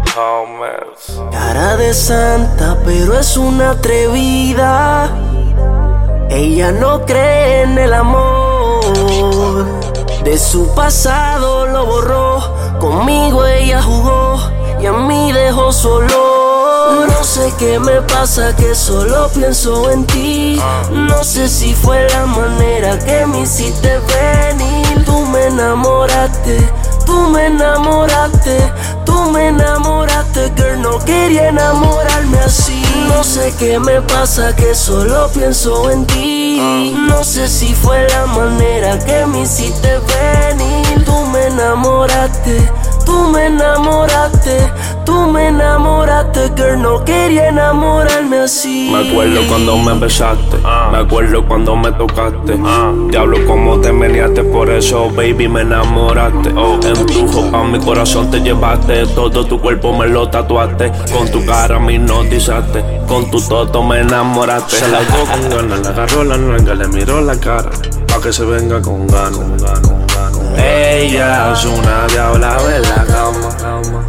Cara de santa, pero es una atrevida. Ella no cree en el amor. De su pasado lo borró. Conmigo ella jugó y a mí dejó solo. No sé qué me pasa, que solo pienso en ti. No sé si fue la manera que me hiciste venir. Tú me enamoraste, tú me enamoraste, tú me enamoraste, girl, no quería enamorarme así. No sé qué me pasa, que solo pienso en ti. No sé si fue la manera que me hiciste venir. Tú me enamoraste, tú me enamoraste, tú me enamoraste, girl, no quería enamorarme así. Me acuerdo cuando me besaste, me acuerdo cuando me tocaste. Diablo, cómo te meneaste, por eso, baby, me enamoraste. En tu ropa mi corazón te llevaste, todo tu cuerpo me lo tatuaste. Con tu cara me hipnotizaste, con tu toto me enamoraste. Se la dio con ganas, le agarró la nalga, le miró la cara, pa' que se venga con ganas. Ella es una diabla en la cama,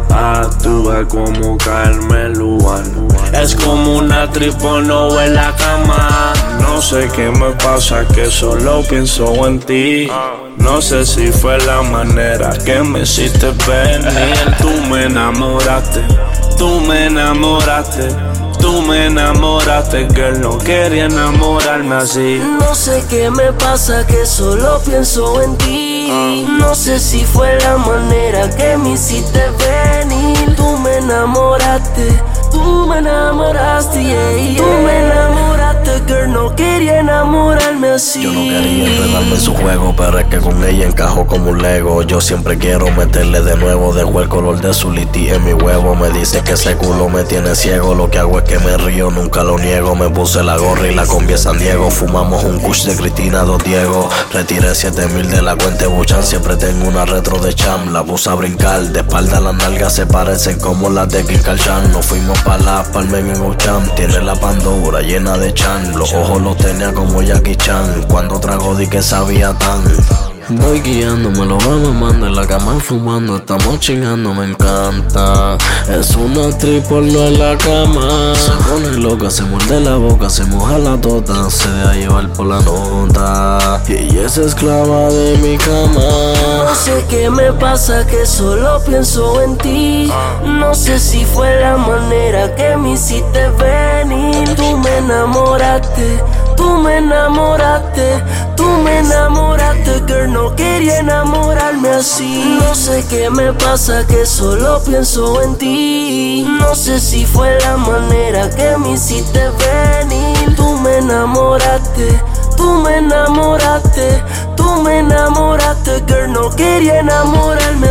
actúa como Carmen Lubano. Es como una actriz porno en la cama. No sé qué me pasa, que solo pienso en ti. No sé si fue la manera que me hiciste venir. Tú me enamoraste, tú me enamoraste, tú me enamoraste, girl, no quería enamorarme así. No sé qué me pasa, que solo pienso en ti. No sé si fue la manera que me hiciste venir. Tú me enamoraste, tú me enamoraste, yeah. Tú me enamoraste, girl, no quería enamorarme así. Yo no quería enredarme en su juego, pero es que con ella encajo como un Lego. Yo siempre quiero meterle de nuevo, dejo el color de su liti en mi huevo. Me dice que ese culo me tiene ciego, lo que hago es que me río, nunca lo niego. Me puse la gorra y la combi en San Diego. Fumamos un kush de Cristina, Don Diego. Retiré 7,000 de la cuenta de Buchan, siempre tengo una retro de Cham. La puse a brincar, de espalda las nalgas se parecen como las de Kim Kardashian. Nos fuimos pa' la Palmen en Ocham, tiene la Pandora llena de Chan. Los ojos los tenía como Jackie Chan, cuando trago di que sabía tan. Voy guiando, me lo va mamando en la cama fumando, estamos chingando, me encanta. Es una actriz porno en la cama. Se pone loca, se muerde la boca, se moja la tota, se deja llevar por la nota. Y ella es esclava de mi cama. No sé qué me pasa, que solo pienso en ti. No sé si fue la manera que me hiciste venir. Tú me enamoraste, tú me enamoraste, tú me enamoraste, girl, no quería enamorarme así. No sé qué me pasa, que solo pienso en ti. No sé si fue la manera que me hiciste venir. Tú me enamoraste, tú me enamoraste, tú me enamoraste, girl, no quería enamorarme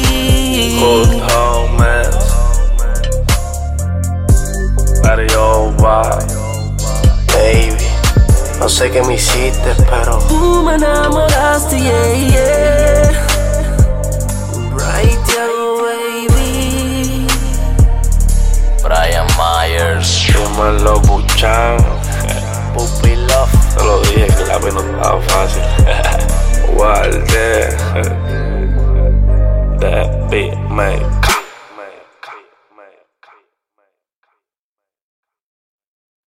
así. Good homies, Mario baby. No sé qué me hiciste, pero tú me enamoraste, yeah, yeah. Right there, baby. Brian Myers. Dímelo, Buchan. Pupi